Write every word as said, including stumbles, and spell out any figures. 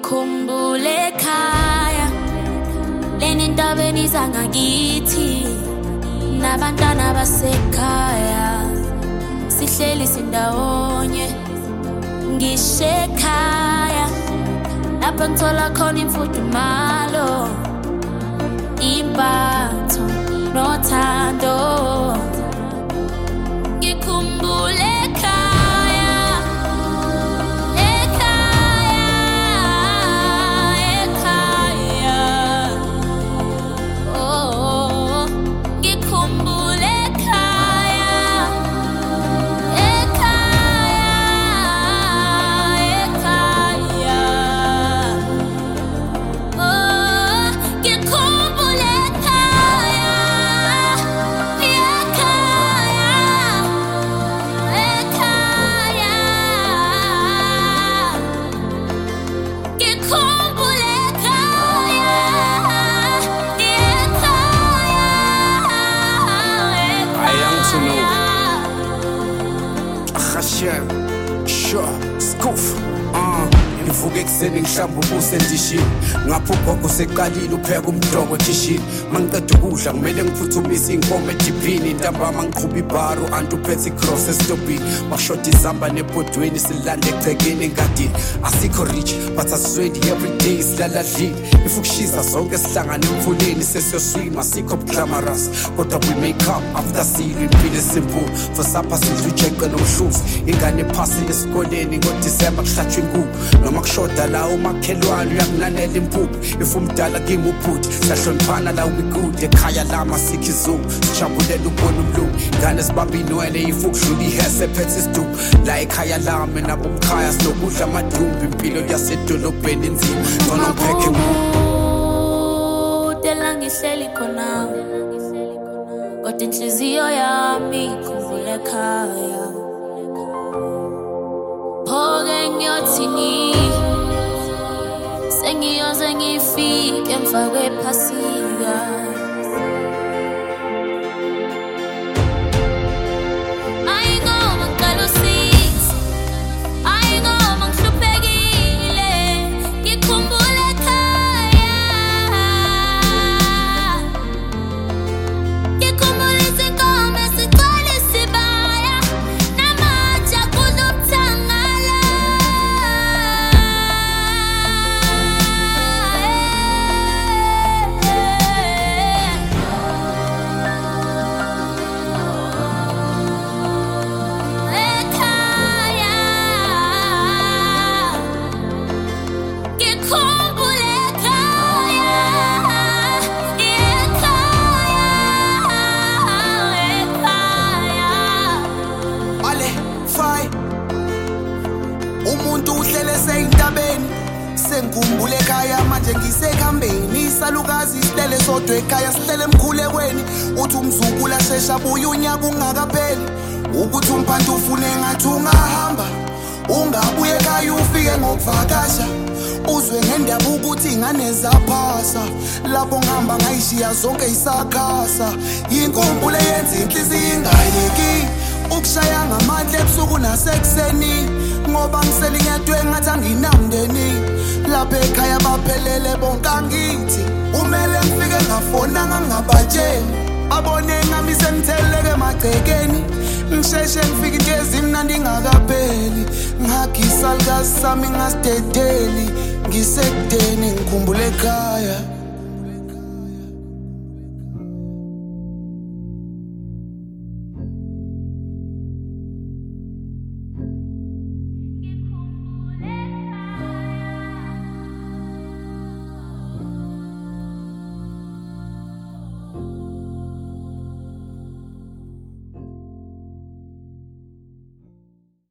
ngikhumbule ekhaya leni ndaba eniza ngakithi nabantwana basekhaya sihleli sindawonye ngishe ekhaya lapho ngithola khona imfudumalo impatho nothando ngikhumbule ekhaya ekhaya ekhaya oh ngikhumbule ekhaya ekhaya ekhaya oh ngikhumbule ekhaya Sure, skoof. Uh, ngivuka ekuseni ngihlamba ubuse endishini ngapha ugogo seqalile upheka umdoko ekishini mangiqeda ukudla kumele ngiphuthumise inkomo ediphini intambama ngiqhuba ibharu anti uphethe icross esitobhini bashoda izamba nebhodweni silanda egcekeni engadini asikho rich but asiswendi everyday silaladlile if ukushisa zonke sihlangane emfuleni sesiyoswima asikho glamorous kodwa we make up after seeing impilo esimple for supper sidla ujeqe nomhluzi ingane ephasile esikoleni ngoDisemba kuhlatshwa inkukhu noma kushoda la umakhelwane uyakunanela impuphu if umdala kimi uphuthi siyahloniphana la ubikude ekhaya lama sikho izulu sijabulela ukubona umlungu ingane zibamba inwele if ukudlula ihese phethe isidubu la ekhaya lami nabo umkhaya sinokudla amadumbu impilo yasedolobheni inzima ngcono ngipheke ngu dela ngihleli khona kodwa inhliziyo yami ikhumbula ekhaya phoke ngiyothini sengiyoze ngifike emva kwephasika umuntu uhlele seyintabeni sengikhumbule ekhaya manje ngisekhambeni isalukazi sihlele sodwa ekhaya sihlele emkhulekweni uthi umzukulu ashesha buya unyaka ungakapheli ukuthi umphantu ufune ngathi ungahamba ungabuye ekhaya ufike ngokuvakasha uzwe ngendaba ukuthi ingane zaphasa lapho ngihamba ngayishiya zonke isakhasa inkumbulo yenza inhliziyo ingayeki ukushaya ngamandla ebusuku nasekuseni ngoba ngiselinyatwe ngathi anginamndeni lapha ekhaya baphelele bonke angithi umele ngifike ngafonanga ngabatsheni abone ngami semtheleke emagcekeni ngisheshe ngifike into ezimnandi ngakapheli ngagisa likazi sami ngasidedeli ngisekudeni ngikhumbule ekhaya.